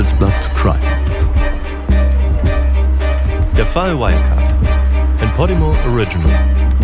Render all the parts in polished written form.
Handelsblatt Crime. Der Fall Wirecard. Ein Podimo Original.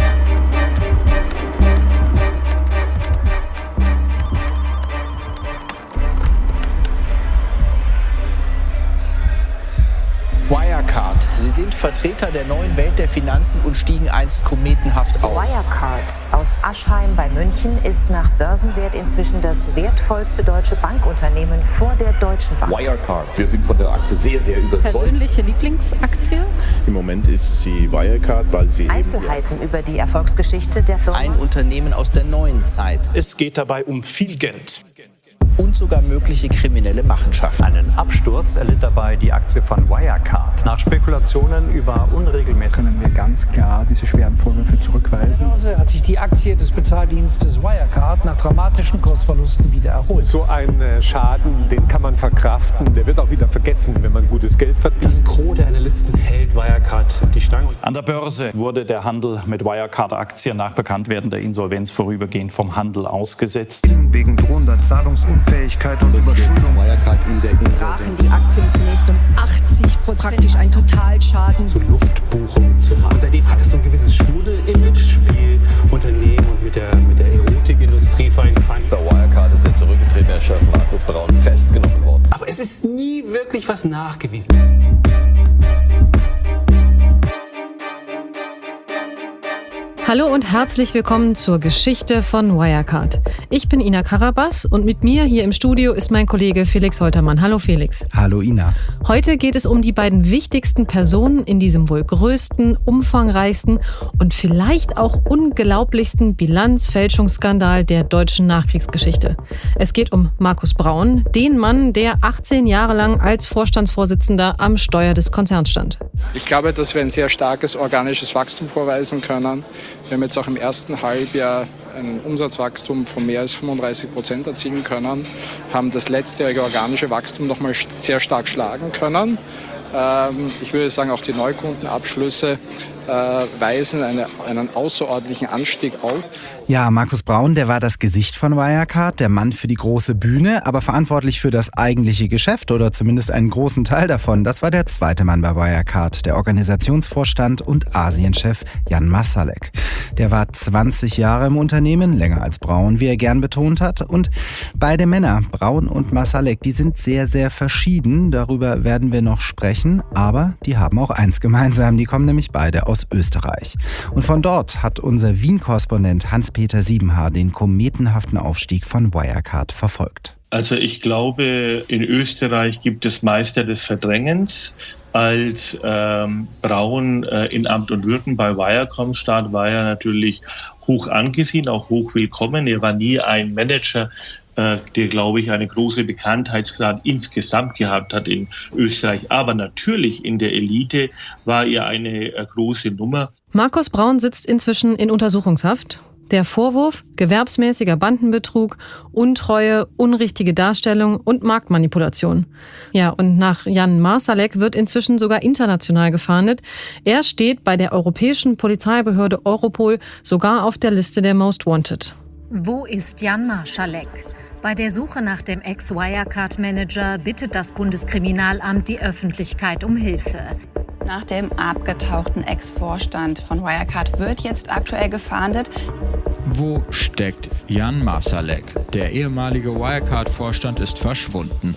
Wirecard. Sie sind Vertreter der neuen Welt der Finanzen und stiegen einst kometenhaft auf. Wirecard aus Aschheim bei München ist nach Börsenwert inzwischen das wertvollste deutsche Bankunternehmen vor der Deutschen Bank. Wirecard. Wir sind von der Aktie sehr, sehr überzeugt. Persönliche Lieblingsaktie? Im Moment ist sie Wirecard, weil sie... Einzelheiten über die Erfolgsgeschichte der Firma. Ein Unternehmen aus der neuen Zeit. Es geht dabei um viel Geld. Und sogar mögliche kriminelle Machenschaften. Einen Absturz erlitt dabei die Aktie von Wirecard. Nach Spekulationen über unregelmäßig können wir ganz klar diese schweren Vorwürfe zurückweisen. Hat sich die Aktie des Bezahldienstes Wirecard nach dramatischen Kursverlusten wieder erholt. So einen Schaden, den kann man verkraften, der wird auch wieder vergessen, wenn man gutes Geld verdient. Das Gros der Analysten hält Wirecard die Stange. An der Börse wurde der Handel mit Wirecard-Aktien nach Bekanntwerden der Insolvenz vorübergehend vom Handel ausgesetzt. Wegen drohender Zahlungsunfähigkeit und Überschuldung brachen die Aktien zunächst um 80%. Praktisch ein Totalschaden. Zu Luftbuchung zu machen. Und seitdem hat es so ein gewisses Schmuddel-Image-Spiel Unternehmen und mit der Erotikindustrie vereinfacht. Der Wirecard ist der zurückgetretene Chef Markus Braun festgenommen worden. Aber es ist nie wirklich was nachgewiesen. Hallo und herzlich willkommen zur Geschichte von Wirecard. Ich bin Ina Karabas und mit mir hier im Studio ist mein Kollege Felix Holtermann. Hallo Felix. Hallo Ina. Heute geht es um die beiden wichtigsten Personen in diesem wohl größten, umfangreichsten und vielleicht auch unglaublichsten Bilanzfälschungsskandal der deutschen Nachkriegsgeschichte. Es geht um Markus Braun, den Mann, der 18 Jahre lang als Vorstandsvorsitzender am Steuer des Konzerns stand. Ich glaube, dass wir ein sehr starkes organisches Wachstum vorweisen können. Wir haben jetzt auch im ersten Halbjahr ein Umsatzwachstum von mehr als 35% erzielen können, haben das letztjährige organische Wachstum nochmal sehr stark schlagen können. Ich würde sagen, auch die Neukundenabschlüsse weisen einen außerordentlichen Anstieg auf. Ja, Markus Braun, der war das Gesicht von Wirecard, der Mann für die große Bühne, aber verantwortlich für das eigentliche Geschäft oder zumindest einen großen Teil davon. Das war der zweite Mann bei Wirecard, der Organisationsvorstand und Asienchef Jan Marsalek. Der war 20 Jahre im Unternehmen, länger als Braun, wie er gern betont hat. Und beide Männer, Braun und Marsalek, die sind sehr, sehr verschieden. Darüber werden wir noch sprechen, aber die haben auch eins gemeinsam. Die kommen nämlich beide aus Österreich. Und von dort hat unser Wien-Korrespondent Hans-Peter Siebenhaar den kometenhaften Aufstieg von Wirecard verfolgt. Also ich glaube, in Österreich gibt es Meister des Verdrängens. Als Braun in Amt und Würden bei Wirecom stand, war er natürlich hoch angesehen, auch hoch willkommen. Er war nie ein Manager, der, glaube ich, eine große Bekanntheitsgrad insgesamt gehabt hat in Österreich. Aber natürlich in der Elite war er eine große Nummer. Markus Braun sitzt inzwischen in Untersuchungshaft. Der Vorwurf: gewerbsmäßiger Bandenbetrug, Untreue, unrichtige Darstellung und Marktmanipulation. Ja, und nach Jan Marsalek wird inzwischen sogar international gefahndet. Er steht bei der europäischen Polizeibehörde Europol sogar auf der Liste der Most Wanted. Wo ist Jan Marsalek? Bei der Suche nach dem Ex-Wirecard-Manager bittet das Bundeskriminalamt die Öffentlichkeit um Hilfe. Nach dem abgetauchten Ex-Vorstand von Wirecard wird jetzt aktuell gefahndet. Wo steckt Jan Marsalek? Der ehemalige Wirecard-Vorstand ist verschwunden.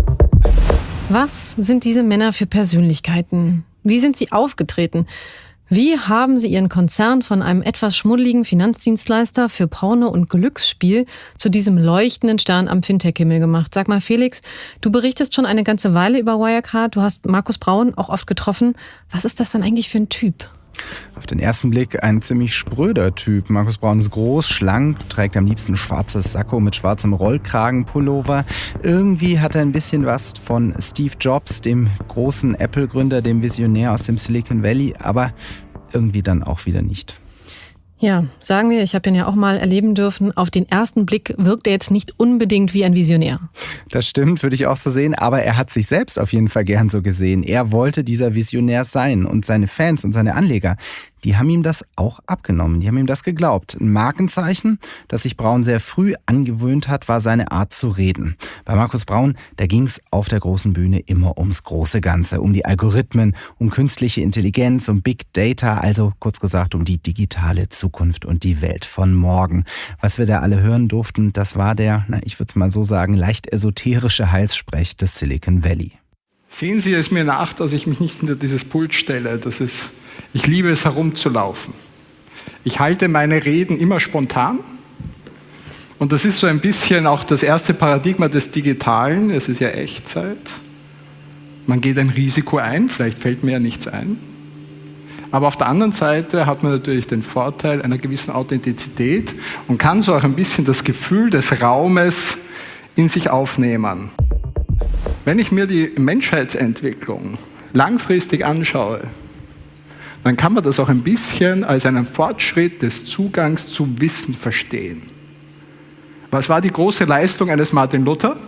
Was sind diese Männer für Persönlichkeiten? Wie sind sie aufgetreten? Wie haben sie ihren Konzern von einem etwas schmuddeligen Finanzdienstleister für Porno und Glücksspiel zu diesem leuchtenden Stern am Fintech-Himmel gemacht? Sag mal, Felix, du berichtest schon eine ganze Weile über Wirecard. Du hast Markus Braun auch oft getroffen. Was ist das dann eigentlich für ein Typ? Auf den ersten Blick ein ziemlich spröder Typ. Markus Braun ist groß, schlank, trägt am liebsten ein schwarzes Sakko mit schwarzem Rollkragenpullover. Irgendwie hat er ein bisschen was von Steve Jobs, dem großen Apple-Gründer, dem Visionär aus dem Silicon Valley, aber irgendwie dann auch wieder nicht. Ja, sagen wir, ich habe ihn ja auch mal erleben dürfen. Auf den ersten Blick wirkt er jetzt nicht unbedingt wie ein Visionär. Das stimmt, würde ich auch so sehen. Aber er hat sich selbst auf jeden Fall gern so gesehen. Er wollte dieser Visionär sein. Und seine Fans und seine Anleger, die haben ihm das auch abgenommen. Die haben ihm das geglaubt. Ein Markenzeichen, das sich Braun sehr früh angewöhnt hat, war seine Art zu reden. Bei Markus Braun, da ging es auf der großen Bühne immer ums große Ganze, um die Algorithmen, um künstliche Intelligenz, um Big Data, also kurz gesagt um die digitale Zukunft und die Welt von morgen. Was wir da alle hören durften, das war der, ich würde es mal so sagen, leicht esoterische Heilsprech des Silicon Valley. Sehen Sie es mir nach, dass ich mich nicht hinter dieses Pult stelle. Ich liebe es, herumzulaufen. Ich halte meine Reden immer spontan. Und das ist so ein bisschen auch das erste Paradigma des Digitalen. Es ist ja Echtzeit. Man geht ein Risiko ein, vielleicht fällt mir ja nichts ein. Aber auf der anderen Seite hat man natürlich den Vorteil einer gewissen Authentizität und kann so auch ein bisschen das Gefühl des Raumes in sich aufnehmen. Wenn ich mir die Menschheitsentwicklung langfristig anschaue, dann kann man das auch ein bisschen als einen Fortschritt des Zugangs zu Wissen verstehen. Was war die große Leistung eines Martin Luther?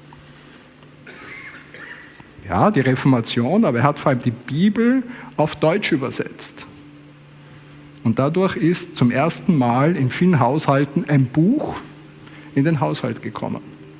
Ja, die Reformation, aber er hat vor allem die Bibel auf Deutsch übersetzt. Und dadurch ist zum ersten Mal in vielen Haushalten ein Buch in den Haushalt gekommen.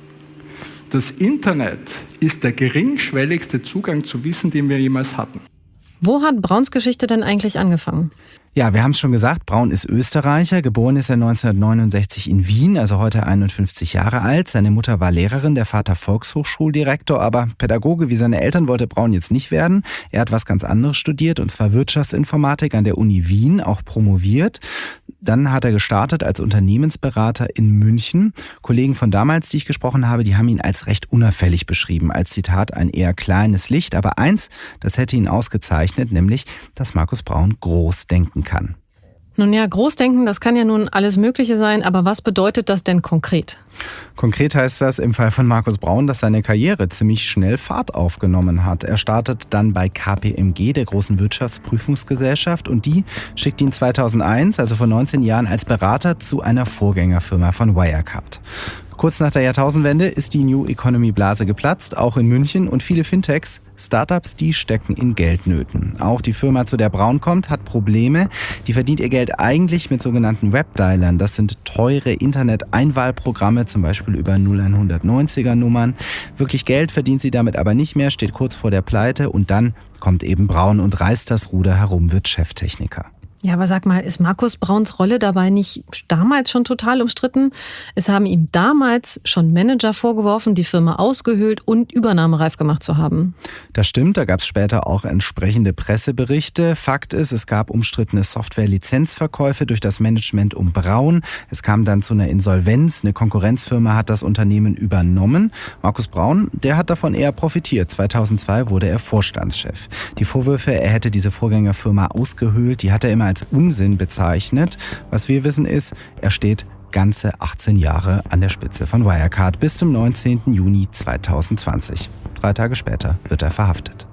Das Internet ist der geringschwelligste Zugang zu Wissen, den wir jemals hatten. Wo hat Brauns Geschichte denn eigentlich angefangen? Ja, wir haben es schon gesagt, Braun ist Österreicher. Geboren ist er 1969 in Wien, also heute 51 Jahre alt. Seine Mutter war Lehrerin, der Vater Volkshochschuldirektor, aber Pädagoge wie seine Eltern wollte Braun jetzt nicht werden. Er hat was ganz anderes studiert, und zwar Wirtschaftsinformatik an der Uni Wien, auch promoviert. Dann hat er gestartet als Unternehmensberater in München. Kollegen von damals, die ich gesprochen habe, die haben ihn als recht unauffällig beschrieben. Als Zitat ein eher kleines Licht. Aber eins, das hätte ihn ausgezeichnet, nämlich, dass Markus Braun groß denken kann. Nun ja, Großdenken, das kann ja nun alles Mögliche sein, aber was bedeutet das denn konkret? Konkret heißt das im Fall von Markus Braun, dass seine Karriere ziemlich schnell Fahrt aufgenommen hat. Er startet dann bei KPMG, der großen Wirtschaftsprüfungsgesellschaft, und die schickt ihn 2001, also vor 19 Jahren, als Berater zu einer Vorgängerfirma von Wirecard. Kurz nach der Jahrtausendwende ist die New Economy Blase geplatzt, auch in München, und viele Fintechs, Startups, die stecken in Geldnöten. Auch die Firma, zu der Braun kommt, hat Probleme. Die verdient ihr Geld eigentlich mit sogenannten Webdialern. Das sind teure Internet-Einwahlprogramme, zum Beispiel über 0190er-Nummern. Wirklich Geld verdient sie damit aber nicht mehr, steht kurz vor der Pleite, und dann kommt eben Braun und reißt das Ruder herum, wird Cheftechniker. Ja, aber sag mal, ist Markus Brauns Rolle dabei nicht damals schon total umstritten? Es haben ihm damals schon Manager vorgeworfen, die Firma ausgehöhlt und übernahmereif gemacht zu haben. Das stimmt, da gab es später auch entsprechende Presseberichte. Fakt ist, es gab umstrittene Software-Lizenzverkäufe durch das Management um Braun. Es kam dann zu einer Insolvenz. Eine Konkurrenzfirma hat das Unternehmen übernommen. Markus Braun, der hat davon eher profitiert. 2002 wurde er Vorstandschef. Die Vorwürfe, er hätte diese Vorgängerfirma ausgehöhlt, die hat er immer als Unsinn bezeichnet. Was wir wissen ist, er steht ganze 18 Jahre an der Spitze von Wirecard bis zum 19. Juni 2020. 3 Tage später wird er verhaftet.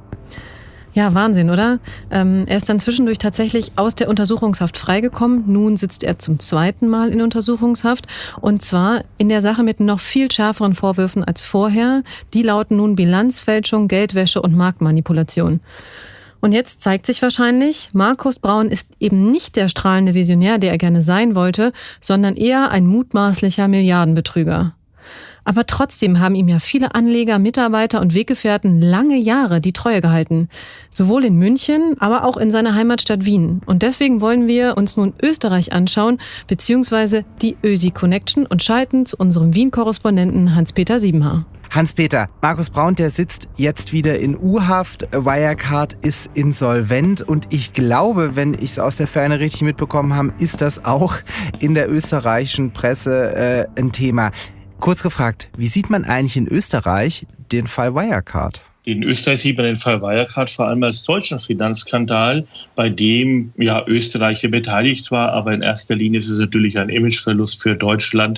Ja, Wahnsinn, oder? Er ist dann zwischendurch tatsächlich aus der Untersuchungshaft freigekommen. Nun sitzt er zum 2. Mal in Untersuchungshaft. Und zwar in der Sache mit noch viel schärferen Vorwürfen als vorher. Die lauten nun Bilanzfälschung, Geldwäsche und Marktmanipulation. Und jetzt zeigt sich wahrscheinlich, Markus Braun ist eben nicht der strahlende Visionär, der er gerne sein wollte, sondern eher ein mutmaßlicher Milliardenbetrüger. Aber trotzdem haben ihm ja viele Anleger, Mitarbeiter und Weggefährten lange Jahre die Treue gehalten. Sowohl in München, aber auch in seiner Heimatstadt Wien. Und deswegen wollen wir uns nun Österreich anschauen, beziehungsweise die Ösi-Connection, und schalten zu unserem Wien-Korrespondenten Hans-Peter Siebenhaar. Hans-Peter, Markus Braun, der sitzt jetzt wieder in U-Haft. Wirecard ist insolvent, und ich glaube, wenn ich es aus der Ferne richtig mitbekommen habe, ist das auch in der österreichischen Presse ein Thema. Kurz gefragt, wie sieht man eigentlich in Österreich den Fall Wirecard? In Österreich sieht man den Fall Wirecard vor allem als deutschen Finanzskandal, bei dem ja Österreich beteiligt war, aber in erster Linie ist es natürlich ein Imageverlust für Deutschland,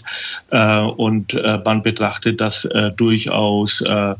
und man betrachtet das durchaus,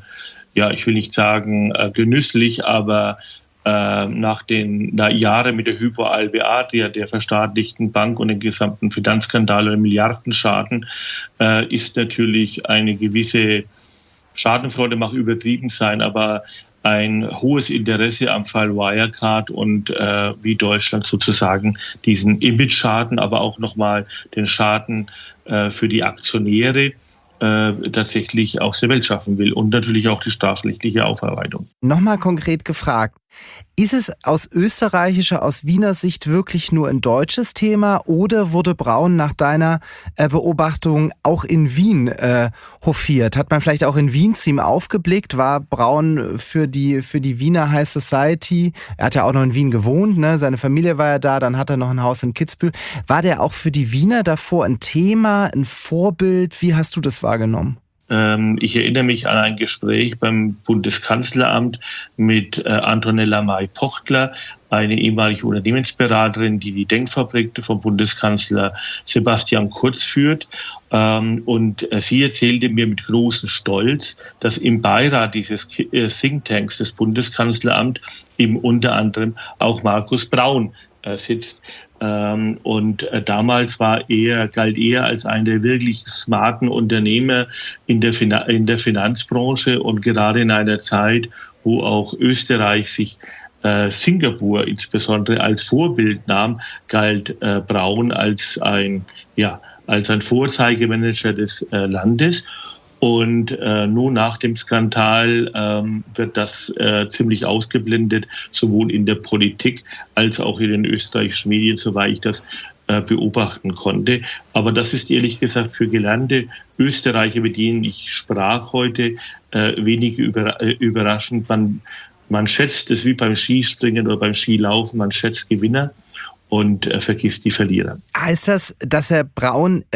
ich will nicht sagen genüsslich, aber nach den Jahren mit der Hypo Alba, der verstaatlichten Bank und dem gesamten Finanzskandal und Milliardenschaden, ist natürlich eine gewisse Schadenfreude, mag übertrieben sein, aber ein hohes Interesse am Fall Wirecard und wie Deutschland sozusagen diesen Image-Schaden, aber auch nochmal den Schaden für die Aktionäre tatsächlich aus der Welt schaffen will und natürlich auch die strafrechtliche Aufarbeitung. Nochmal konkret gefragt, ist es aus österreichischer, aus Wiener Sicht wirklich nur ein deutsches Thema oder wurde Braun nach deiner Beobachtung auch in Wien hofiert? Hat man vielleicht auch in Wien zu ihm aufgeblickt? War Braun für die Wiener High Society, er hat ja auch noch in Wien gewohnt, ne? Seine Familie war ja da, dann hat er noch ein Haus in Kitzbühel. War der auch für die Wiener davor ein Thema, ein Vorbild? Wie hast du das wahrgenommen? Ich erinnere mich an ein Gespräch beim Bundeskanzleramt mit Antonella May-Pochtler, eine ehemalige Unternehmensberaterin, die die Denkfabrik vom Bundeskanzler Sebastian Kurz führt. Und sie erzählte mir mit großem Stolz, dass im Beirat dieses Thinktanks des Bundeskanzleramts eben unter anderem auch Markus Braun sitzt. Und damals galt er als einer der wirklich smarten Unternehmer in der Finanzbranche und gerade in einer Zeit, wo auch Österreich sich Singapur insbesondere als Vorbild nahm, galt Braun als ein Vorzeigemanager des Landes. Und nun nach dem Skandal wird das ziemlich ausgeblendet, sowohl in der Politik als auch in den österreichischen Medien, soweit ich das beobachten konnte. Aber das ist ehrlich gesagt für gelernte Österreicher, mit denen ich sprach heute, wenig überraschend. Man schätzt es wie beim Skispringen oder beim Skilaufen, man schätzt Gewinner und vergisst die Verlierer. Heißt das, dass Herr Braun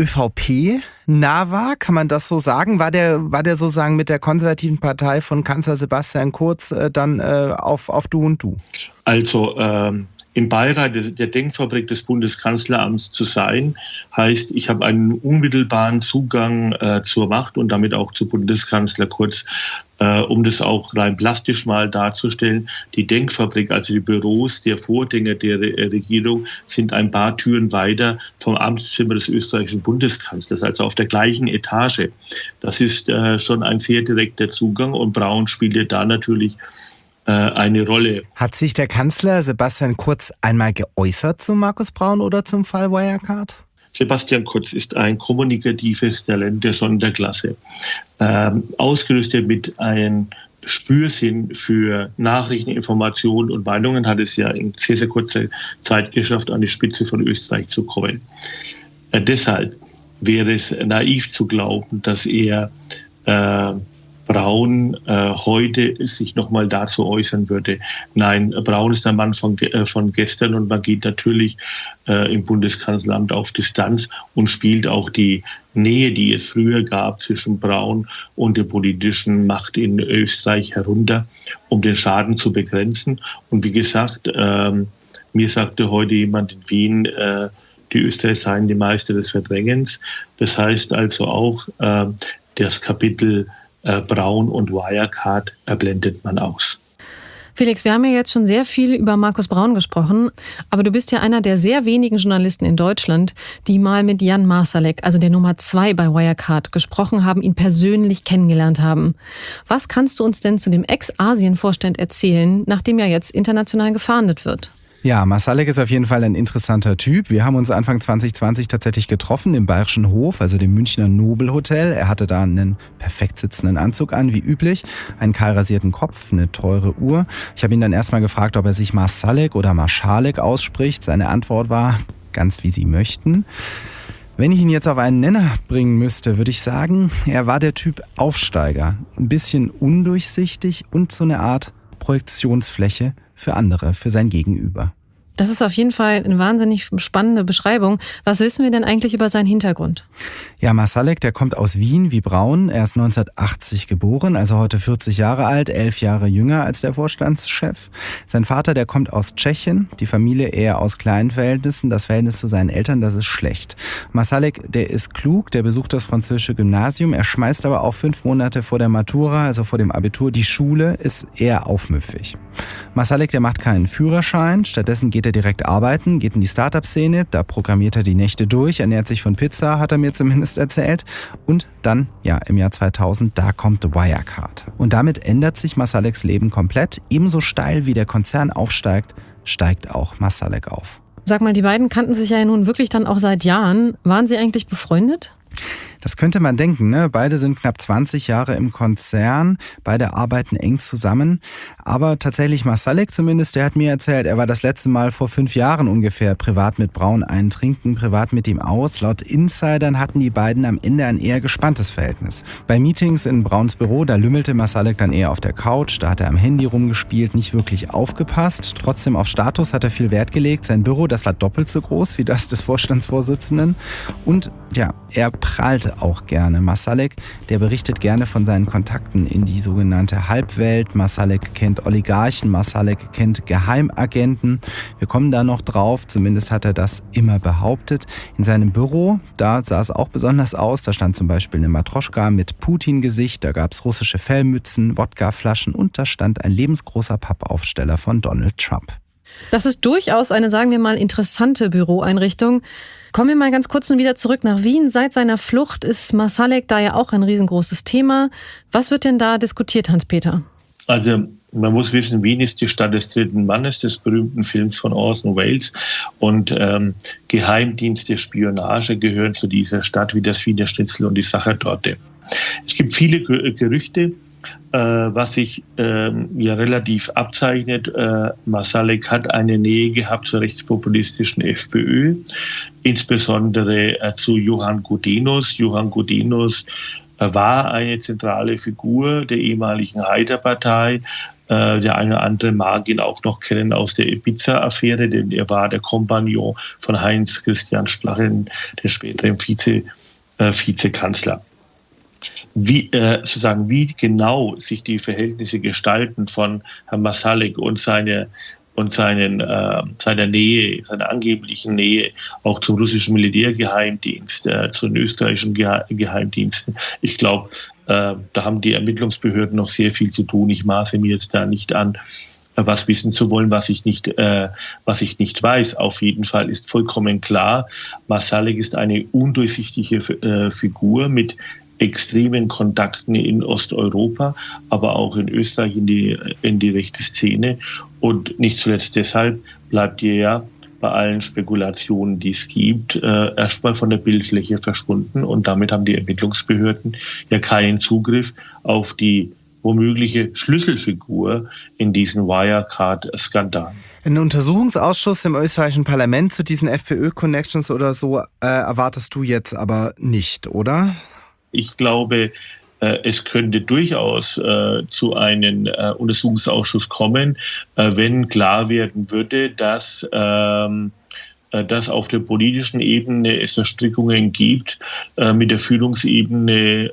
ÖVP nah war? Kann man das so sagen? War der sozusagen mit der konservativen Partei von Kanzler Sebastian Kurz dann auf Du und Du? Also im Beirat der Denkfabrik des Bundeskanzleramts zu sein, heißt, ich habe einen unmittelbaren Zugang zur Macht und damit auch zu Bundeskanzler Kurz. Um das auch rein plastisch mal darzustellen, die Denkfabrik, also die Büros der Vorgänger der Regierung, sind ein paar Türen weiter vom Amtszimmer des österreichischen Bundeskanzlers, also auf der gleichen Etage. Das ist schon ein sehr direkter Zugang und Braun spielte da natürlich eine Rolle. Hat sich der Kanzler Sebastian Kurz einmal geäußert zu Markus Braun oder zum Fall Wirecard? Sebastian Kurz ist ein kommunikatives Talent der Sonderklasse. Ausgerüstet mit einem Spürsinn für Nachrichten, Informationen und Meinungen hat es ja in sehr, sehr kurzer Zeit geschafft, an die Spitze von Österreich zu kommen. Deshalb wäre es naiv zu glauben, dass er Braun heute sich nochmal dazu äußern würde. Nein, Braun ist ein Mann von gestern und man geht natürlich im Bundeskanzleramt auf Distanz und spielt auch die Nähe, die es früher gab zwischen Braun und der politischen Macht in Österreich herunter, um den Schaden zu begrenzen. Und wie gesagt, mir sagte heute jemand in Wien, die Österreicher seien die Meister des Verdrängens. Das heißt also auch, das Kapitel Braun und Wirecard blendet man aus. Felix, wir haben ja jetzt schon sehr viel über Markus Braun gesprochen, aber du bist ja einer der sehr wenigen Journalisten in Deutschland, die mal mit Jan Marsalek, also der Nummer 2 bei Wirecard, gesprochen haben, ihn persönlich kennengelernt haben. Was kannst du uns denn zu dem Ex-Asien-Vorstand erzählen, nachdem ja jetzt international gefahndet wird? Ja, Marsalek ist auf jeden Fall ein interessanter Typ. Wir haben uns Anfang 2020 tatsächlich getroffen im Bayerischen Hof, also dem Münchner Nobelhotel. Er hatte da einen perfekt sitzenden Anzug an, wie üblich, einen kahl rasierten Kopf, eine teure Uhr. Ich habe ihn dann erstmal gefragt, ob er sich Marsalek oder Marschalek ausspricht. Seine Antwort war, ganz wie Sie möchten. Wenn ich ihn jetzt auf einen Nenner bringen müsste, würde ich sagen, er war der Typ Aufsteiger. Ein bisschen undurchsichtig und so eine Art Projektionsfläche für andere, für sein Gegenüber. Das ist auf jeden Fall eine wahnsinnig spannende Beschreibung. Was wissen wir denn eigentlich über seinen Hintergrund? Ja, Marsalek, der kommt aus Wien wie Braun. Er ist 1980 geboren, also heute 40 Jahre alt, 11 Jahre jünger als der Vorstandschef. Sein Vater, der kommt aus Tschechien, die Familie eher aus kleinen Verhältnissen. Das Verhältnis zu seinen Eltern, das ist schlecht. Marsalek, der ist klug, der besucht das französische Gymnasium. Er schmeißt aber auch 5 Monate vor der Matura, also vor dem Abitur, die Schule, ist eher aufmüpfig. Marsalek, der macht keinen Führerschein, stattdessen geht er direkt arbeiten, geht in die Startup-Szene, da programmiert er die Nächte durch, ernährt sich von Pizza, hat er mir zumindest erzählt. Und dann, im Jahr 2000, da kommt Wirecard. Und damit ändert sich Marsaleks Leben komplett. Ebenso steil wie der Konzern aufsteigt, steigt auch Marsalek auf. Sag mal, die beiden kannten sich ja nun wirklich dann auch seit Jahren. Waren sie eigentlich befreundet? Das könnte man denken, ne? Beide sind knapp 20 Jahre im Konzern, beide arbeiten eng zusammen. Aber tatsächlich Marsalek zumindest, der hat mir erzählt, er war das letzte Mal vor 5 Jahren ungefähr privat mit Braun einen trinken, privat mit ihm aus. Laut Insidern hatten die beiden am Ende ein eher gespanntes Verhältnis. Bei Meetings in Brauns Büro, da lümmelte Marsalek dann eher auf der Couch, da hat er am Handy rumgespielt, nicht wirklich aufgepasst. Trotzdem auf Status hat er viel Wert gelegt. Sein Büro, das war doppelt so groß wie das des Vorstandsvorsitzenden. Und er prahlte auch gerne. Marsalek, der berichtet gerne von seinen Kontakten in die sogenannte Halbwelt. Marsalek kennt Oligarchen, Marsalek kennt Geheimagenten. Wir kommen da noch drauf, zumindest hat er das immer behauptet. In seinem Büro, da sah es auch besonders aus. Da stand zum Beispiel eine Matroschka mit Putin-Gesicht, da gab es russische Fellmützen, Wodkaflaschen und da stand ein lebensgroßer Pappaufsteller von Donald Trump. Das ist durchaus eine, sagen wir mal, interessante Büroeinrichtung. Kommen wir mal ganz kurz nun wieder zurück nach Wien. Seit seiner Flucht ist Marsalek da ja auch ein riesengroßes Thema. Was wird denn da diskutiert, Hans-Peter? Also man muss wissen, Wien ist die Stadt des dritten Mannes, des berühmten Films von Orson Welles. Und Geheimdienste, Spionage gehören zu dieser Stadt wie das Wiener Schnitzel und die Sachertorte. Es gibt viele Gerüchte, was sich relativ abzeichnet. Marsalek hat eine Nähe gehabt zur rechtspopulistischen FPÖ, insbesondere zu Johann Gudenus. Johann Gudenus war eine zentrale Figur der ehemaligen Haider-Partei. Der eine oder andere mag ihn auch noch kennen aus der Ibiza-Affäre, denn er war der Kompagnon von Heinz-Christian Stachel, dem späteren Vizekanzler. Wie genau sich die Verhältnisse gestalten von Herrn Marsalek und seiner Nähe, seiner angeblichen Nähe auch zum russischen Militärgeheimdienst, zu den österreichischen Geheimdiensten. Ich glaube, da haben die Ermittlungsbehörden noch sehr viel zu tun. Ich maße mir jetzt da nicht an, was wissen zu wollen, was ich nicht weiß. Auf jeden Fall ist vollkommen klar, Marsalek ist eine undurchsichtige Figur mit extremen Kontakten in Osteuropa, aber auch in Österreich in die rechte Szene. Und nicht zuletzt deshalb bleibt er ja bei allen Spekulationen, die es gibt, erstmal von der Bildfläche verschwunden. Und damit haben die Ermittlungsbehörden ja keinen Zugriff auf die womögliche Schlüsselfigur in diesen Wirecard-Skandal. Einen Untersuchungsausschuss im österreichischen Parlament zu diesen FPÖ-Connections oder so erwartest du jetzt aber nicht, oder? Ich glaube, es könnte durchaus zu einem Untersuchungsausschuss kommen, wenn klar werden würde, dass auf der politischen Ebene es Verstrickungen gibt mit der Führungsebene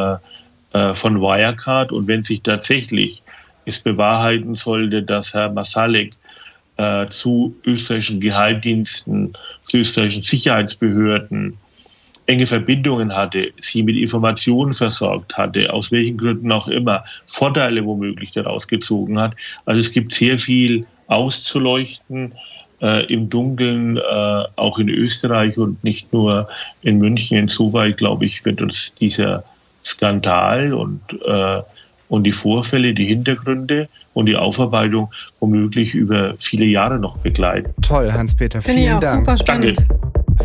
von Wirecard. Und wenn sich tatsächlich es bewahrheiten sollte, dass Herr Marsalek zu österreichischen Geheimdiensten, zu österreichischen Sicherheitsbehörden enge Verbindungen hatte, sie mit Informationen versorgt hatte, aus welchen Gründen auch immer, Vorteile womöglich daraus gezogen hat. Also es gibt sehr viel auszuleuchten im Dunkeln, auch in Österreich und nicht nur in München. Insoweit, glaube ich, wird uns dieser Skandal und die Vorfälle, die Hintergründe und die Aufarbeitung womöglich über viele Jahre noch begleiten. Toll, Hans-Peter, vielen Dank. Super spannend. Danke.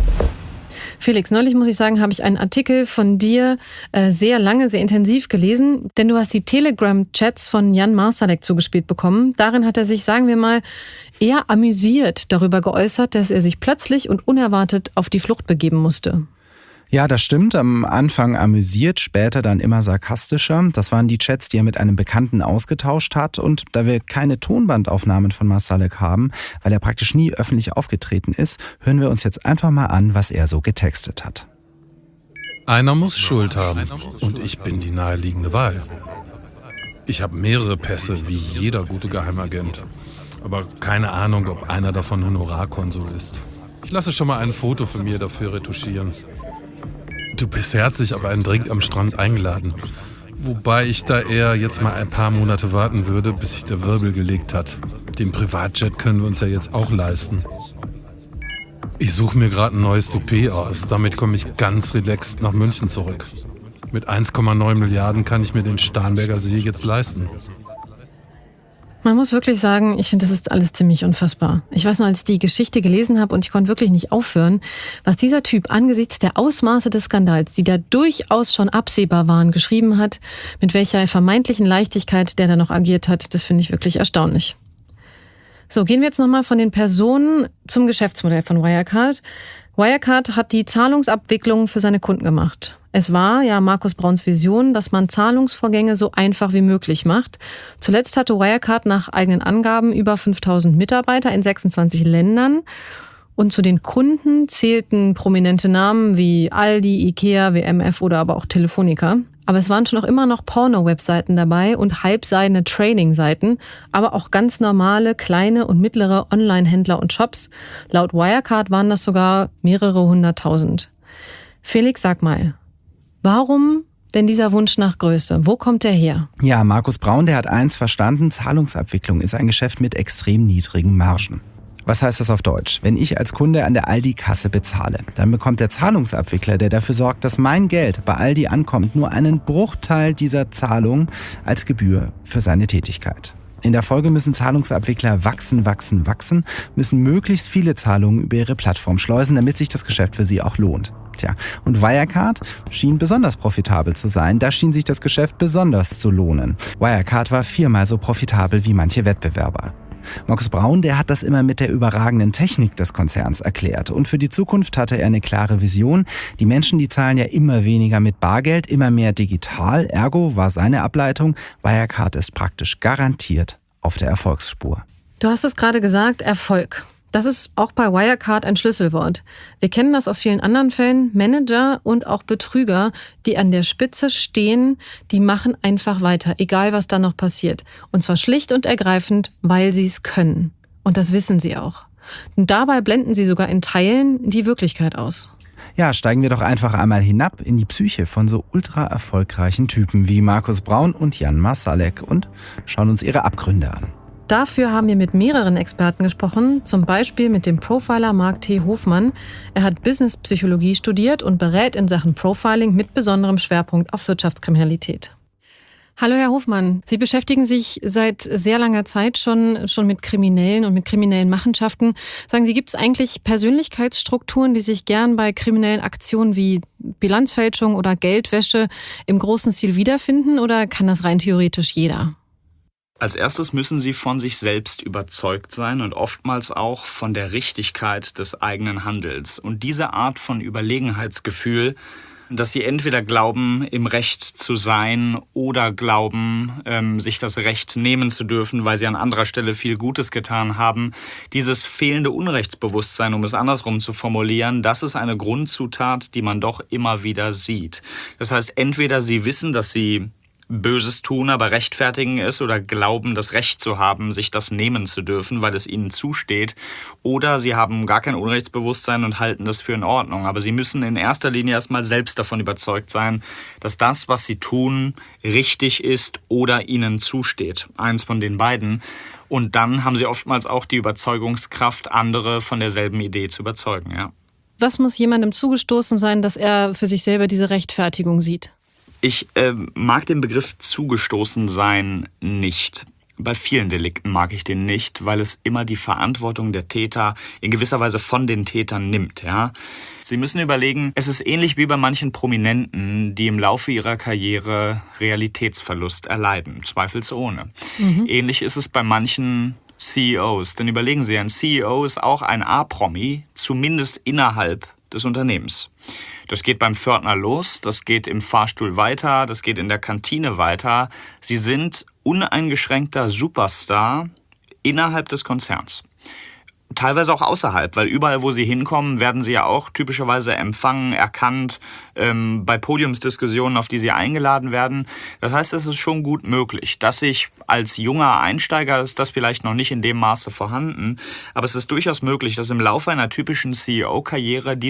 Felix, neulich muss ich sagen, habe ich einen Artikel von dir sehr lange, sehr intensiv gelesen, denn du hast die Telegram-Chats von Jan Marsalek zugespielt bekommen. Darin hat er sich, sagen wir mal, eher amüsiert darüber geäußert, dass er sich plötzlich und unerwartet auf die Flucht begeben musste. Ja, das stimmt. Am Anfang amüsiert, später dann immer sarkastischer. Das waren die Chats, die er mit einem Bekannten ausgetauscht hat. Und da wir keine Tonbandaufnahmen von Marsalek haben, weil er praktisch nie öffentlich aufgetreten ist, hören wir uns jetzt einfach mal an, was er so getextet hat. Einer muss Schuld haben und ich bin die naheliegende Wahl. Ich habe mehrere Pässe, wie jeder gute Geheimagent. Aber keine Ahnung, ob einer davon Honorarkonsul ist. Ich lasse schon mal ein Foto von mir dafür retuschieren. Du bist herzlich auf einen Drink am Strand eingeladen. Wobei ich da eher jetzt mal ein paar Monate warten würde, bis sich der Wirbel gelegt hat. Den Privatjet können wir uns ja jetzt auch leisten. Ich suche mir gerade ein neues Toupet aus. Damit komme ich ganz relaxed nach München zurück. Mit 1,9 Milliarden kann ich mir den Starnberger See jetzt leisten. Man muss wirklich sagen, ich finde, das ist alles ziemlich unfassbar. Ich weiß noch, als ich die Geschichte gelesen habe und ich konnte wirklich nicht aufhören, was dieser Typ angesichts der Ausmaße des Skandals, die da durchaus schon absehbar waren, geschrieben hat, mit welcher vermeintlichen Leichtigkeit der da noch agiert hat, das finde ich wirklich erstaunlich. So, gehen wir jetzt nochmal von den Personen zum Geschäftsmodell von Wirecard. Wirecard hat die Zahlungsabwicklung für seine Kunden gemacht. Es war ja Markus Brauns Vision, dass man Zahlungsvorgänge so einfach wie möglich macht. Zuletzt hatte Wirecard nach eigenen Angaben über 5000 Mitarbeiter in 26 Ländern. Und zu den Kunden zählten prominente Namen wie Aldi, Ikea, WMF oder aber auch Telefonica. Aber es waren schon auch immer noch Porno-Webseiten dabei und halbseidene Trading-Seiten, aber auch ganz normale, kleine und mittlere Online-Händler und Shops. Laut Wirecard waren das sogar mehrere 100.000. Felix, sag mal, warum denn dieser Wunsch nach Größe? Wo kommt der her? Ja, Markus Braun, der hat eins verstanden, Zahlungsabwicklung ist ein Geschäft mit extrem niedrigen Margen. Was heißt das auf Deutsch? Wenn ich als Kunde an der Aldi-Kasse bezahle, dann bekommt der Zahlungsabwickler, der dafür sorgt, dass mein Geld bei Aldi ankommt, nur einen Bruchteil dieser Zahlung als Gebühr für seine Tätigkeit. In der Folge müssen Zahlungsabwickler wachsen, müssen möglichst viele Zahlungen über ihre Plattform schleusen, damit sich das Geschäft für sie auch lohnt. Tja, und Wirecard schien besonders profitabel zu sein. Da schien sich das Geschäft besonders zu lohnen. Wirecard war 4-mal so profitabel wie manche Wettbewerber. Markus Braun, der hat das immer mit der überragenden Technik des Konzerns erklärt. Und für die Zukunft hatte er eine klare Vision. Die Menschen, die zahlen ja immer weniger mit Bargeld, immer mehr digital. Ergo war seine Ableitung, Wirecard ist praktisch garantiert auf der Erfolgsspur. Du hast es gerade gesagt, Erfolg. Das ist auch bei Wirecard ein Schlüsselwort. Wir kennen das aus vielen anderen Fällen. Manager und auch Betrüger, die an der Spitze stehen, die machen einfach weiter, egal was da noch passiert. Und zwar schlicht und ergreifend, weil sie es können. Und das wissen sie auch. Und dabei blenden sie sogar in Teilen die Wirklichkeit aus. Ja, steigen wir doch einfach einmal hinab in die Psyche von so ultra erfolgreichen Typen wie Markus Braun und Jan Marsalek und schauen uns ihre Abgründe an. Dafür haben wir mit mehreren Experten gesprochen, zum Beispiel mit dem Profiler Mark T. Hofmann. Er hat Businesspsychologie studiert und berät in Sachen Profiling mit besonderem Schwerpunkt auf Wirtschaftskriminalität. Hallo Herr Hofmann, Sie beschäftigen sich seit sehr langer Zeit schon mit Kriminellen und mit kriminellen Machenschaften. Sagen Sie, gibt es eigentlich Persönlichkeitsstrukturen, die sich gern bei kriminellen Aktionen wie Bilanzfälschung oder Geldwäsche im großen Stil wiederfinden, oder kann das rein theoretisch jeder? Als erstes müssen Sie von sich selbst überzeugt sein und oftmals auch von der Richtigkeit des eigenen Handels. Und diese Art von Überlegenheitsgefühl, dass Sie entweder glauben, im Recht zu sein oder glauben, sich das Recht nehmen zu dürfen, weil Sie an anderer Stelle viel Gutes getan haben. Dieses fehlende Unrechtsbewusstsein, um es andersrum zu formulieren, das ist eine Grundzutat, die man doch immer wieder sieht. Das heißt, entweder Sie wissen, dass Sie Böses tun, aber rechtfertigen es oder glauben, das Recht zu haben, sich das nehmen zu dürfen, weil es ihnen zusteht. Oder sie haben gar kein Unrechtsbewusstsein und halten das für in Ordnung. Aber sie müssen in erster Linie erstmal selbst davon überzeugt sein, dass das, was sie tun, richtig ist oder ihnen zusteht. Eins von den beiden. Und dann haben sie oftmals auch die Überzeugungskraft, andere von derselben Idee zu überzeugen. Ja. Was muss jemandem zugestoßen sein, dass er für sich selber diese Rechtfertigung sieht? Ich mag den Begriff zugestoßen sein nicht. Bei vielen Delikten mag ich den nicht, weil es immer die Verantwortung der Täter in gewisser Weise von den Tätern nimmt. Ja? Sie müssen überlegen, es ist ähnlich wie bei manchen Prominenten, die im Laufe ihrer Karriere Realitätsverlust erleiden, zweifelsohne. Ähnlich ist es bei manchen CEOs, denn überlegen Sie, ein CEO ist auch ein A-Promi, zumindest innerhalb des Unternehmens. Das geht beim Pförtner los, das geht im Fahrstuhl weiter, das geht in der Kantine weiter. Sie sind uneingeschränkter Superstar innerhalb des Konzerns. Teilweise auch außerhalb, weil überall, wo sie hinkommen, werden sie ja auch typischerweise empfangen, erkannt, bei Podiumsdiskussionen, auf die sie eingeladen werden. Das heißt, es ist schon gut möglich, dass ich als junger Einsteiger, ist das vielleicht noch nicht in dem Maße vorhanden, aber es ist durchaus möglich, dass im Laufe einer typischen CEO-Karriere dieses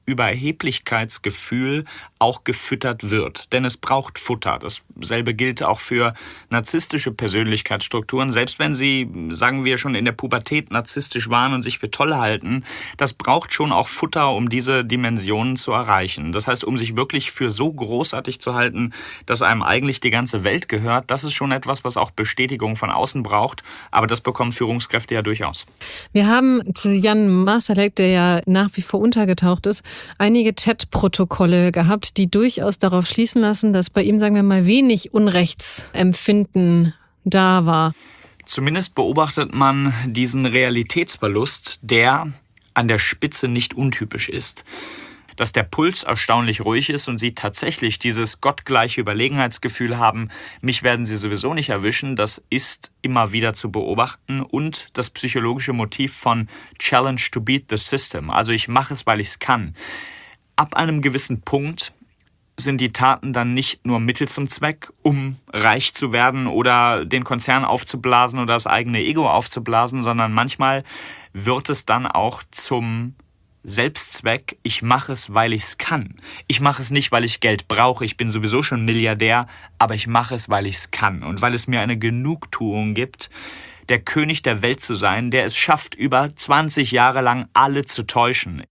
Überheblichkeitsgefühl auch gefüttert wird. Denn es braucht Futter. Dasselbe gilt auch für narzisstische Persönlichkeitsstrukturen. Selbst wenn sie, sagen wir, schon in der Pubertät narzisstisch waren und sich für toll halten, das braucht schon auch Futter, um diese Dimensionen zu erreichen. Das heißt, um sich wirklich für so großartig zu halten, dass einem eigentlich die ganze Welt gehört, das ist schon etwas, was auch Bestätigung von außen braucht. Aber das bekommen Führungskräfte ja durchaus. Wir haben zu Jan Marsalek, der ja nach wie vor untergetaucht ist, einige Chatprotokolle gehabt, die durchaus darauf schließen lassen, dass bei ihm, sagen wir mal, wenig Unrechtsempfinden da war. Zumindest beobachtet man diesen Realitätsverlust, der an der Spitze nicht untypisch ist. Dass der Puls erstaunlich ruhig ist und sie tatsächlich dieses gottgleiche Überlegenheitsgefühl haben, mich werden sie sowieso nicht erwischen, das ist immer wieder zu beobachten. Und das psychologische Motiv von Challenge to beat the system, also ich mache es, weil ich es kann. Ab einem gewissen Punkt sind die Taten dann nicht nur Mittel zum Zweck, um reich zu werden oder den Konzern aufzublasen oder das eigene Ego aufzublasen, sondern manchmal wird es dann auch zum Selbstzweck, ich mache es, weil ich es kann. Ich mache es nicht, weil ich Geld brauche, ich bin sowieso schon Milliardär, aber ich mache es, weil ich es kann und weil es mir eine Genugtuung gibt, der König der Welt zu sein, der es schafft, über 20 Jahre lang alle zu täuschen.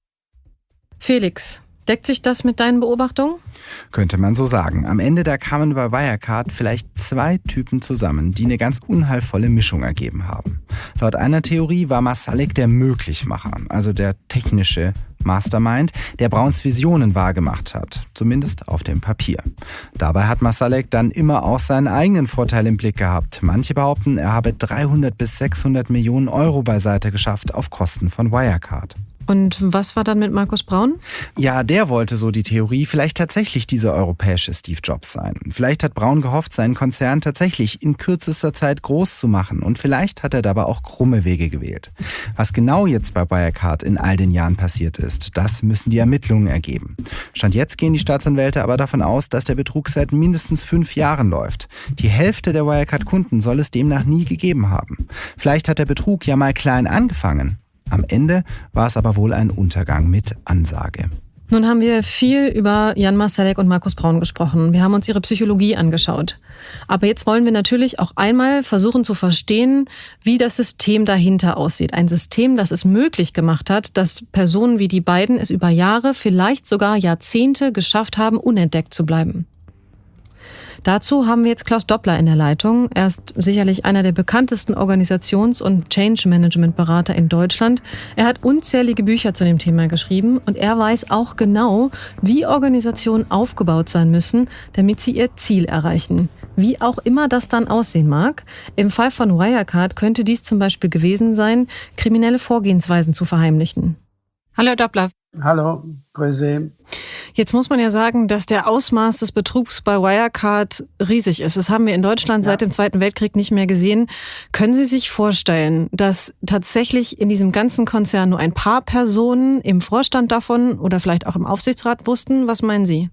Felix, deckt sich das mit deinen Beobachtungen? Könnte man so sagen. Am Ende da kamen bei Wirecard vielleicht 2 Typen zusammen, die eine ganz unheilvolle Mischung ergeben haben. Laut einer Theorie war Marsalek der Möglichmacher, also der technische Mastermind, der Brauns Visionen wahrgemacht hat, zumindest auf dem Papier. Dabei hat Marsalek dann immer auch seinen eigenen Vorteil im Blick gehabt. Manche behaupten, er habe 300 bis 600 Millionen Euro beiseite geschafft auf Kosten von Wirecard. Und was war dann mit Markus Braun? Ja, der wollte, so die Theorie, vielleicht tatsächlich dieser europäische Steve Jobs sein. Vielleicht hat Braun gehofft, seinen Konzern tatsächlich in kürzester Zeit groß zu machen. Und vielleicht hat er dabei auch krumme Wege gewählt. Was genau jetzt bei Wirecard in all den Jahren passiert ist, das müssen die Ermittlungen ergeben. Stand jetzt gehen die Staatsanwälte aber davon aus, dass der Betrug seit mindestens 5 Jahren läuft. Die Hälfte der Wirecard-Kunden soll es demnach nie gegeben haben. Vielleicht hat der Betrug ja mal klein angefangen. Am Ende war es aber wohl ein Untergang mit Ansage. Nun haben wir viel über Jan Marsalek und Markus Braun gesprochen. Wir haben uns ihre Psychologie angeschaut. Aber jetzt wollen wir natürlich auch einmal versuchen zu verstehen, wie das System dahinter aussieht. Ein System, das es möglich gemacht hat, dass Personen wie die beiden es über Jahre, vielleicht sogar Jahrzehnte geschafft haben, unentdeckt zu bleiben. Dazu haben wir jetzt Klaus Doppler in der Leitung. Er ist sicherlich einer der bekanntesten Organisations- und Change-Management-Berater in Deutschland. Er hat unzählige Bücher zu dem Thema geschrieben und er weiß auch genau, wie Organisationen aufgebaut sein müssen, damit sie ihr Ziel erreichen. Wie auch immer das dann aussehen mag. Im Fall von Wirecard könnte dies zum Beispiel gewesen sein, kriminelle Vorgehensweisen zu verheimlichen. Hallo Herr Doppler. Hallo, grüße. Jetzt muss man ja sagen, dass der Ausmaß des Betrugs bei Wirecard riesig ist. Das haben wir in Deutschland seit dem Zweiten Weltkrieg nicht mehr gesehen. Können Sie sich vorstellen, dass tatsächlich in diesem ganzen Konzern nur ein paar Personen im Vorstand davon oder vielleicht auch im Aufsichtsrat wussten? Was meinen Sie?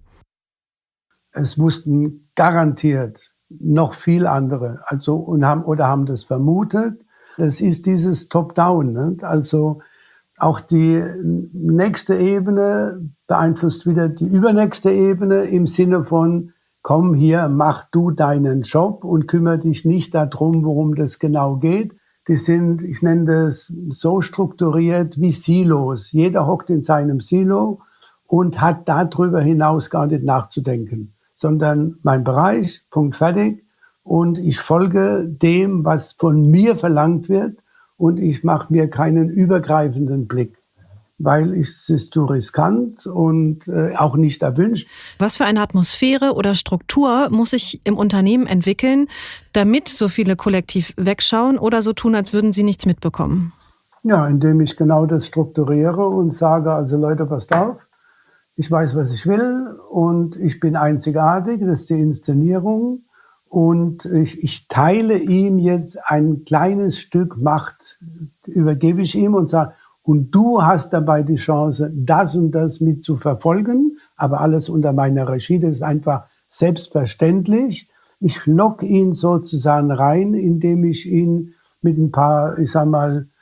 Es wussten garantiert noch viel andere, haben das vermutet. Das ist dieses Top-Down, ne? Also auch die nächste Ebene beeinflusst wieder die übernächste Ebene im Sinne von, komm hier, mach du deinen Job und kümmere dich nicht darum, worum das genau geht. Die sind, ich nenne das so strukturiert wie Silos. Jeder hockt in seinem Silo und hat darüber hinaus gar nicht nachzudenken, sondern mein Bereich, Punkt, fertig. Und ich folge dem, was von mir verlangt wird. Und ich mache mir keinen übergreifenden Blick, weil es ist zu riskant und auch nicht erwünscht. Was für eine Atmosphäre oder Struktur muss sich im Unternehmen entwickeln, damit so viele kollektiv wegschauen oder so tun, als würden sie nichts mitbekommen? Ja, indem ich genau das strukturiere und sage, also Leute, passt auf, ich weiß, was ich will und ich bin einzigartig, das ist die Inszenierung. Und ich teile ihm jetzt ein kleines Stück Macht, übergebe ich ihm und sage, und du hast dabei die Chance, das und das mit zu verfolgen, aber alles unter meiner Regie, das ist einfach selbstverständlich. Ich locke ihn sozusagen rein, indem ich ihn mit ein paar, ich sag mal,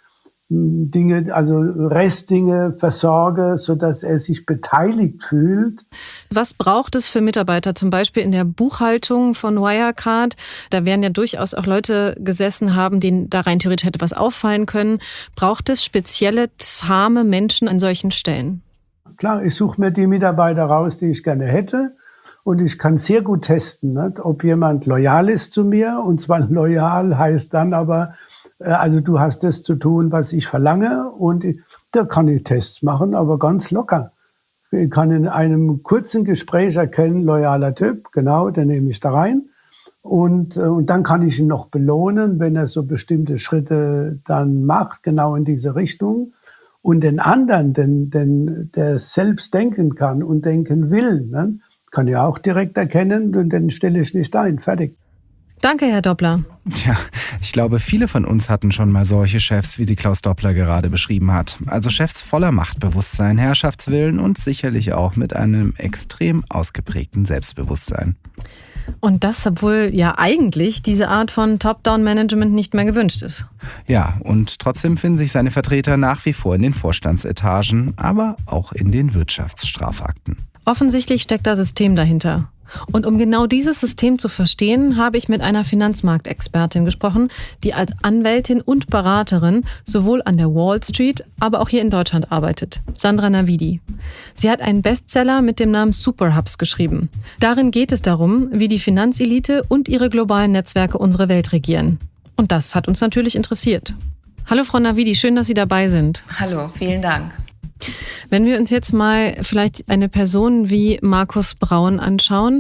Dinge, also Restdinge versorge, sodass er sich beteiligt fühlt. Was braucht es für Mitarbeiter, zum Beispiel in der Buchhaltung von Wirecard? Da werden ja durchaus auch Leute gesessen haben, denen da rein theoretisch hätte was auffallen können. Braucht es spezielle, zahme Menschen an solchen Stellen? Klar, ich suche mir die Mitarbeiter raus, die ich gerne hätte. Und ich kann sehr gut testen, nicht? Ob jemand loyal ist zu mir. Und zwar loyal heißt dann aber, also du hast das zu tun, was ich verlange. Und da kann ich Tests machen, aber ganz locker. Ich kann in einem kurzen Gespräch erkennen, loyaler Typ, genau, den nehme ich da rein. Und dann kann ich ihn noch belohnen, wenn er so bestimmte Schritte dann macht, genau in diese Richtung. Und den anderen, der selbst denken kann und denken will, ne? Kann ich auch direkt erkennen und den stelle ich nicht ein. Fertig. Danke, Herr Doppler. Tja, ich glaube, viele von uns hatten schon mal solche Chefs, wie sie Klaus Doppler gerade beschrieben hat. Also Chefs voller Machtbewusstsein, Herrschaftswillen und sicherlich auch mit einem extrem ausgeprägten Selbstbewusstsein. Und das, obwohl ja eigentlich diese Art von Top-Down-Management nicht mehr gewünscht ist. Ja, und trotzdem finden sich seine Vertreter nach wie vor in den Vorstandsetagen, aber auch in den Wirtschaftsstrafakten. Offensichtlich steckt da System dahinter. Und um genau dieses System zu verstehen, habe ich mit einer Finanzmarktexpertin gesprochen, die als Anwältin und Beraterin sowohl an der Wall Street, aber auch hier in Deutschland arbeitet. Sandra Navidi. Sie hat einen Bestseller mit dem Namen Superhubs geschrieben. Darin geht es darum, wie die Finanzelite und ihre globalen Netzwerke unsere Welt regieren. Und das hat uns natürlich interessiert. Hallo Frau Navidi, schön, dass Sie dabei sind. Hallo, vielen Dank. Wenn wir uns jetzt mal vielleicht eine Person wie Markus Braun anschauen,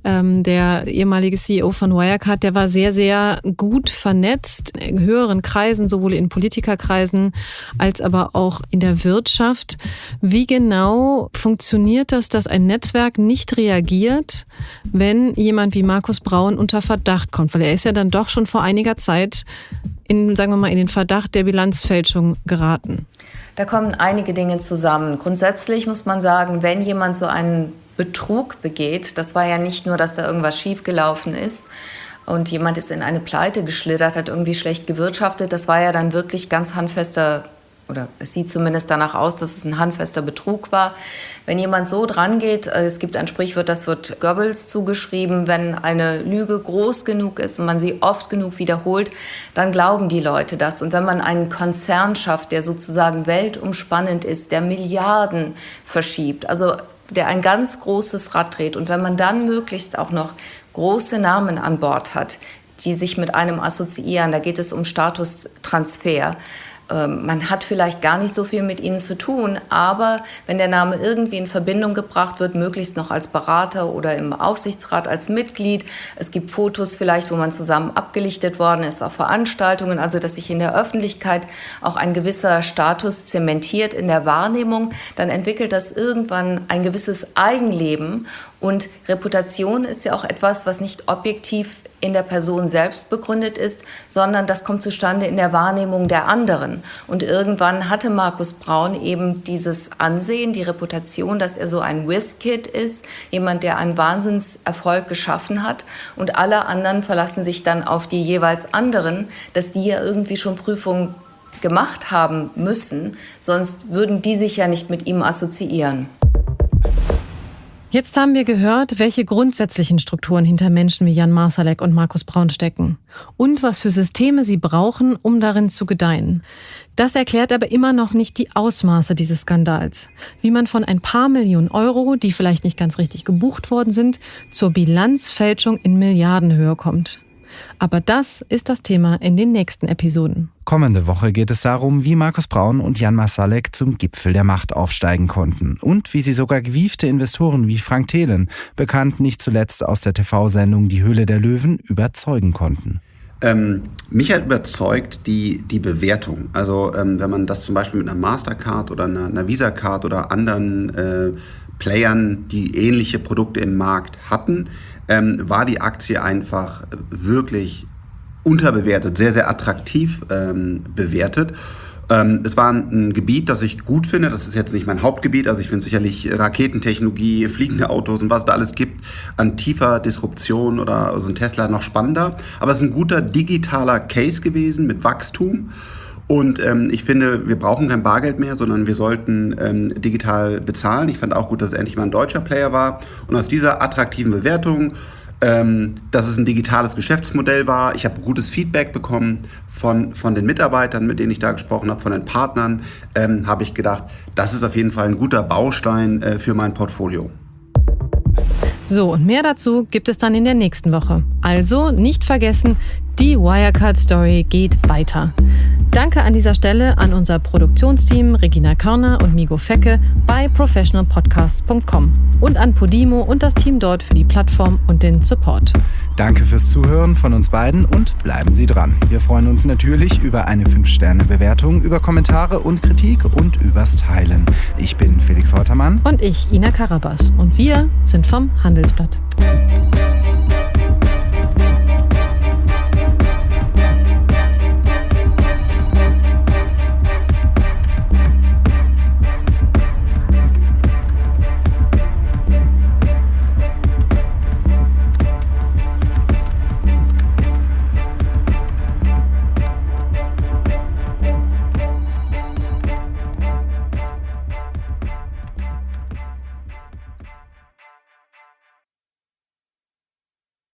der ehemalige CEO von Wirecard, der war sehr, sehr gut vernetzt in höheren Kreisen, sowohl in Politikerkreisen als aber auch in der Wirtschaft. Wie genau funktioniert das, dass ein Netzwerk nicht reagiert, wenn jemand wie Markus Braun unter Verdacht kommt? Weil er ist ja dann doch schon vor einiger Zeit in den Verdacht der Bilanzfälschung geraten. Da kommen einige Dinge zusammen. Grundsätzlich muss man sagen, wenn jemand so einen Betrug begeht, das war ja nicht nur, dass da irgendwas schiefgelaufen ist und jemand ist in eine Pleite geschlittert, hat irgendwie schlecht gewirtschaftet, das war ja dann wirklich ganz handfester, oder es sieht zumindest danach aus, dass es ein handfester Betrug war. Wenn jemand so dran geht, es gibt ein Sprichwort, das wird Goebbels zugeschrieben, wenn eine Lüge groß genug ist und man sie oft genug wiederholt, dann glauben die Leute das. Und wenn man einen Konzern schafft, der sozusagen weltumspannend ist, der Milliarden verschiebt, also der ein ganz großes Rad dreht, und wenn man dann möglichst auch noch große Namen an Bord hat, die sich mit einem assoziieren, da geht es um Statustransfer. Man hat vielleicht gar nicht so viel mit ihnen zu tun, aber wenn der Name irgendwie in Verbindung gebracht wird, möglichst noch als Berater oder im Aufsichtsrat als Mitglied, es gibt Fotos vielleicht, wo man zusammen abgelichtet worden ist auf Veranstaltungen, also dass sich in der Öffentlichkeit auch ein gewisser Status zementiert in der Wahrnehmung, dann entwickelt das irgendwann ein gewisses Eigenleben, und Reputation ist ja auch etwas, was nicht objektiv in der Person selbst begründet ist, sondern das kommt zustande in der Wahrnehmung der anderen. Und irgendwann hatte Markus Braun eben dieses Ansehen, die Reputation, dass er so ein Whiz-Kid ist, jemand, der einen Wahnsinnserfolg geschaffen hat. Und alle anderen verlassen sich dann auf die jeweils anderen, dass die ja irgendwie schon Prüfungen gemacht haben müssen, sonst würden die sich ja nicht mit ihm assoziieren. Jetzt haben wir gehört, welche grundsätzlichen Strukturen hinter Menschen wie Jan Marsalek und Markus Braun stecken und was für Systeme sie brauchen, um darin zu gedeihen. Das erklärt aber immer noch nicht die Ausmaße dieses Skandals. Wie man von ein paar Millionen Euro, die vielleicht nicht ganz richtig gebucht worden sind, zur Bilanzfälschung in Milliardenhöhe kommt. Aber das ist das Thema in den nächsten Episoden. Kommende Woche geht es darum, wie Markus Braun und Jan Marsalek zum Gipfel der Macht aufsteigen konnten und wie sie sogar gewiefte Investoren wie Frank Thelen, bekannt nicht zuletzt aus der TV-Sendung Die Höhle der Löwen, überzeugen konnten. Mich hat überzeugt die Bewertung. Also wenn man das zum Beispiel mit einer Mastercard oder einer Visa-Card oder anderen Playern, die ähnliche Produkte im Markt hatten, war die Aktie einfach wirklich unterbewertet, sehr, sehr attraktiv bewertet. Es war ein Gebiet, das ich gut finde. Das ist jetzt nicht mein Hauptgebiet. Also ich finde sicherlich Raketentechnologie, fliegende Autos und was es da alles gibt an tiefer Disruption oder so ein Tesla noch spannender. Aber es ist ein guter digitaler Case gewesen mit Wachstum. Und ich finde, wir brauchen kein Bargeld mehr, sondern wir sollten digital bezahlen. Ich fand auch gut, dass es endlich mal ein deutscher Player war. Und aus dieser attraktiven Bewertung, dass es ein digitales Geschäftsmodell war, ich habe gutes Feedback bekommen von den Mitarbeitern, mit denen ich da gesprochen habe, von den Partnern, habe ich gedacht, das ist auf jeden Fall ein guter Baustein für mein Portfolio. So, und mehr dazu gibt es dann in der nächsten Woche. Also nicht vergessen, die Wirecard-Story geht weiter. Danke an dieser Stelle an unser Produktionsteam Regina Körner und Migo Fecke bei professionalpodcasts.com und an Podimo und das Team dort für die Plattform und den Support. Danke fürs Zuhören von uns beiden und bleiben Sie dran. Wir freuen uns natürlich über eine 5-Sterne-Bewertung, über Kommentare und Kritik und übers Teilen. Ich bin Felix Holtermann. Und ich, Ina Karabas. Und wir sind vom Handelsblatt.